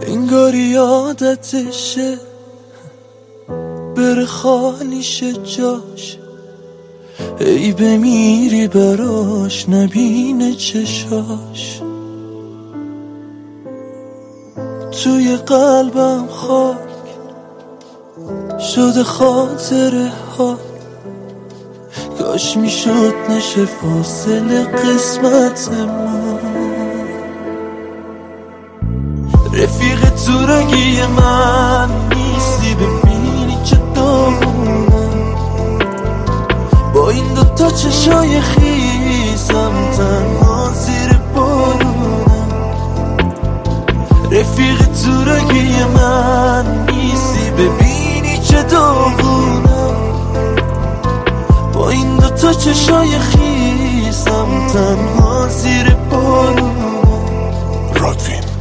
انگاری یادتشه بره خالی شه جاش، ای بمیری براش نبینه چشاش. توی قلبم خاک شده خاطره ها، کاش میشد نشه فاصله قسمت ما. رفیق تو رنگی من نیستی، ببینی چه داغونم با این دوتا چشای خیسم تنها زیر بارونم. رفیق تو رنگی من نیستی، ببینی چه داغونم با این دوتا چشای خیسم تنها زیر بارونم. رادوین